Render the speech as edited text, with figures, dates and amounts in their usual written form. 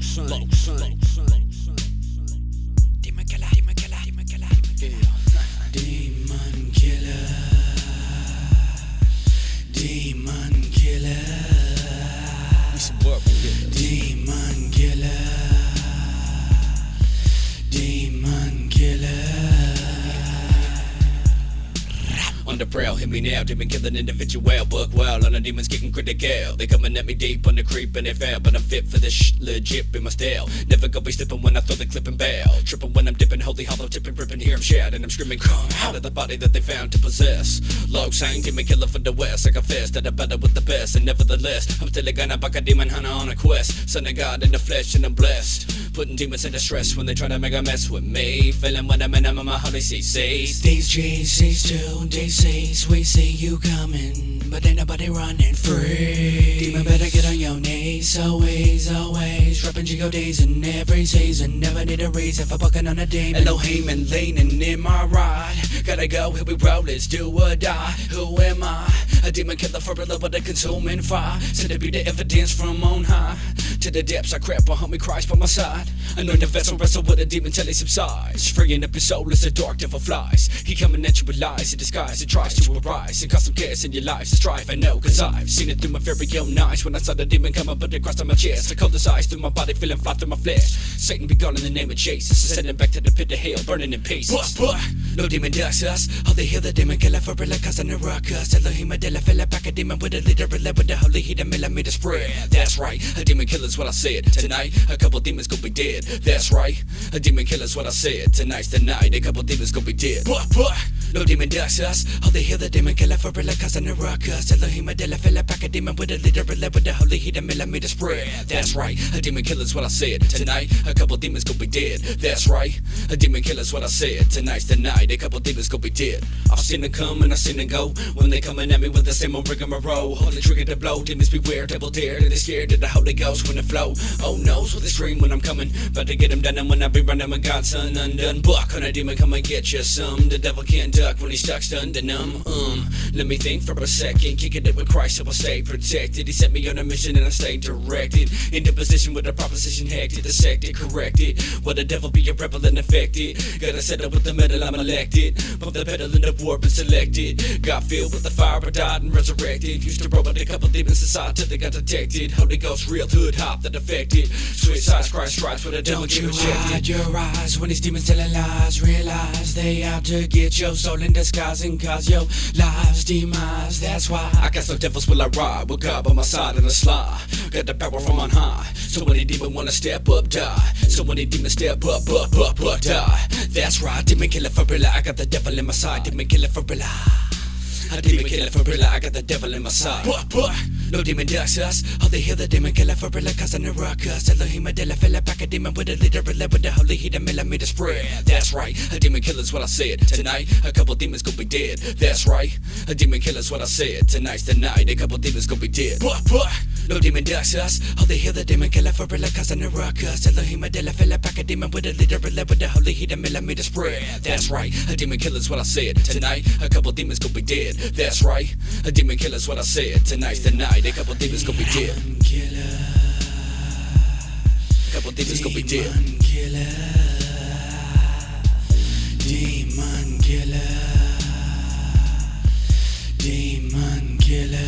Demon killer, demon killer, demon killer, demon killer. Demon killer, demon killer, demon killer, demon killer. On the prowl, hit me now, demon killing individual, buck wild on the demons getting critical. They coming at me deep on the creep and they fail, but I'm fit for this legit in my style. Never gonna be slipping when I throw the clip and bail. Tripping when I'm dipping, holy hollow tipping, ripping, hear 'em shout, and I'm screaming, come out of the body that they found to possess. Low sang, demon killer for the west. I confess that I'm better with the best, and nevertheless, I'm still a gunner, back a demon hunter on a quest. Son of God in the flesh, and I'm blessed. Putting demons into stress when they try to make a mess with me. Feeling when I'm in my holy CCs. These GCs too, DCs, we see you coming, but ain't nobody running free. Demon better get on your knees, always, always. Rapping GODs in every season, never need a reason for bucking on a demon. Elohim and leaning in my ride. Gotta go, here we roll, let's do or die. Who am I? A demon killer for a love with a consuming fire. Said to be the evidence from on high. To the depths I crept, a homie Christ by my side. Anoint the vessel, wrestle with a demon till he subsides. Freeing up your soul as the dark devil flies. He coming at you with lies in disguise. It tries to arise and cause some chaos in your life. So strife, I know, cause I've seen it through my very own eyes. When I saw the demon come up, but it crossed on my chest. I cold his eyes through my body, feeling fly through my flesh. Satan be gone in the name of Jesus. Send him back to the pit of hell, burning in pieces. No demon ducks us. All they hear the demon killer for real, cause I the ruckus. Elohim Adela, fill back a demon with a leader, with the holy heat, a millimeter spread. That's right, a demon killer's what I said. Tonight, a couple demons gon' be dead. That's right, a demon killer's what I said. Tonight's the night, a couple demons gon' be dead. No demon ducks us. All they hear the demon killer for real, cause I the ruckus. Elohim Adela, fill back a demon with a leader, with the holy heat, a millimeter spread. That's right, a demon killer's what I said. Tonight, a couple demons gon' be dead. That's right, a demon killer's what I said. Tonight's the night, a couple demons gon' be dead. I've seen them come and I've seen them go. When they coming at me with the same old rigmarole, hold the trigger to blow, demons beware, double dare. They're scared of the Holy Ghost when it flow. Oh knows with the scream when I'm coming, about to get him done. And when I be running with God's son undone, buck on a demon, come and get you some. The devil can't duck when he's stuck, stunned and numb. Let me think for a second, kicking it with Christ so I'll stay protected. He set me on a mission and I stay directed into position with a proposition hectic, dissected, corrected. What the devil be a rebel and affected. Gotta set up with the metal, I'm elected. Pump the pedal in the warp and selected. Got filled with the fire, but died and resurrected. Used to roll with a couple demons inside till they got detected. Holy Ghost, real hood hop that affected. Switch sides, Christ strikes with a devil. Don't you hide your eyes when these demons telling lies. Realize they out to get your soul in disguise and cause your lives demise. That's why I got some devils will I ride with God by my side in the sly. Got the power from on high. So many demons wanna step up, die. So many demons step up, die. That's right, demon killer for real. I got the devil in my side. Demon killer for real. A demon killer for real, I got the devil in my side. No demon ducks us. All they hear the demon killer for real, cause I the ruckus. Elohim Adela, fill back a demon with a leader, with the holy heat, a millimeter spread. That's right, a demon killer's what I said. Tonight, a couple demons gon' be dead. That's right, a demon killer's what I said. Tonight's the night, a couple demons gon' be dead. No demon ducks us. All they hear the demon killer for real, cause I the ruckus. Elohim Adela, fill back a demon with a leader, with the holy heat, a millimeter spread. That's right, a demon killer's what I said. Tonight, a couple demons gon' be dead. That's right, a demon killer's what I said. Tonight's the night, a couple demons gon' be dead. A couple demons gon' be dead. Demon killer. Demon killer.